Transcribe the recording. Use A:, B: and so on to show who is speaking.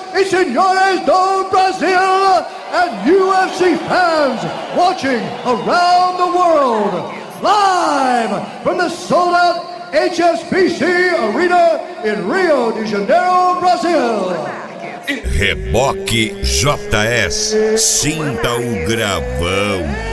A: y senores do Brasil, and UFC fans watching around the world. Live from the sold-out HSBC Arena in Rio de Janeiro, Brasil.
B: Reboque JS, sinta o gravão.